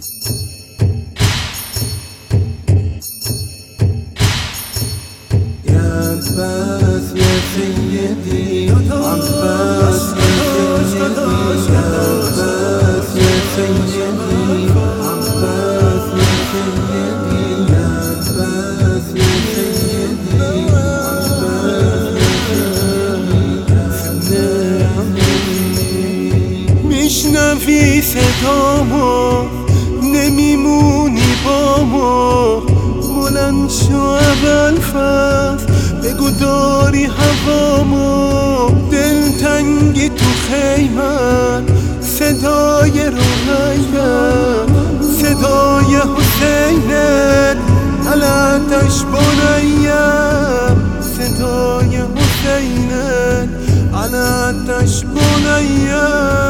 عباس يا سيدي عباس يا سيدي عباس يا سيدي عباس يا سيدي عباس يا سيدي عباس يا سيدي میشنوی صدامو نمیمونی با ما بلند شو ابوالفضل بگو داری هوامو دلتنگی تو خیمن صدای رقیه صدای حسینت علتش بنیه صدای حسینت علتش بنیه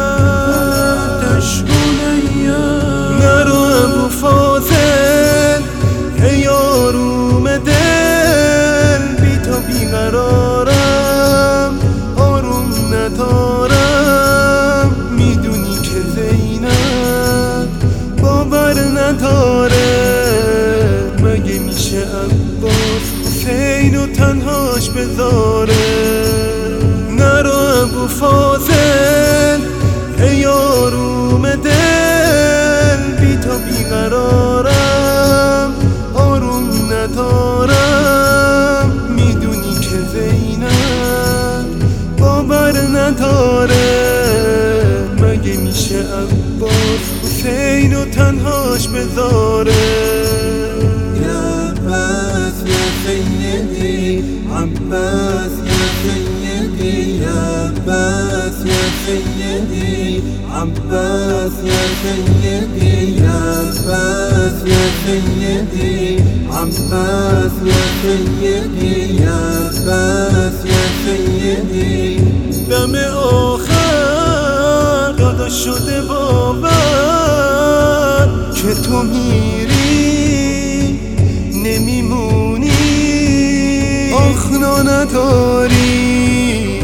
علتش بنیه نرو ابوالفضل ای آروم دل بی تو بیقرارم آروم ندارم میدونی که زینب باور نداره مگه میشه عباس حسین و تنهاش بذاره نرو ابوالفضل ای آروم دل بی تو بیقرارم آروم ندارم میدونی که زینب باور نداره مگه میشه عباس حسین و تنهاش بذاره عباس یا سیدی عباس یا سیدی عباس یا سیدی عباس یا سیدی عباس یا سیدی عباس یا سیدی عباس یا سیدی دم آخر دادا شده باور که تو میری نمیمونی آخنا نداری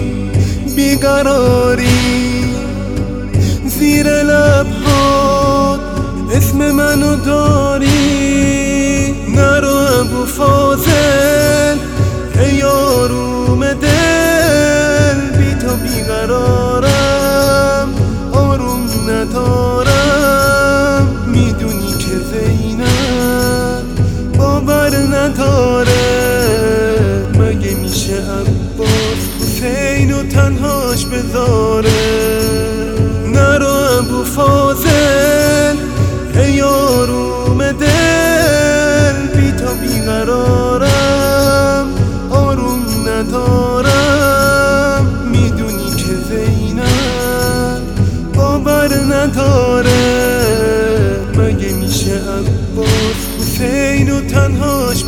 بیقراری زیر لبهات اسم منو داری نرو ابوالفضل ای آروم دل بی تو بیقرارم آروم ندارم میدونی که زینب باور نداره مگه میشه عباس حسین و تنهاش بذاره نرو ابوالفضل ای آروم دل بی تو بیقرارم آروم ندارم میدونی که زینب باور نداره مگه میشه عباس حسین و تنهاش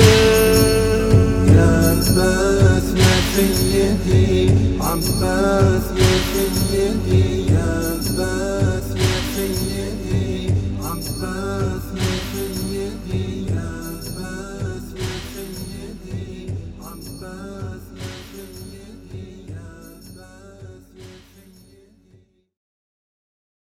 بذاره عباس یا سیدی عباس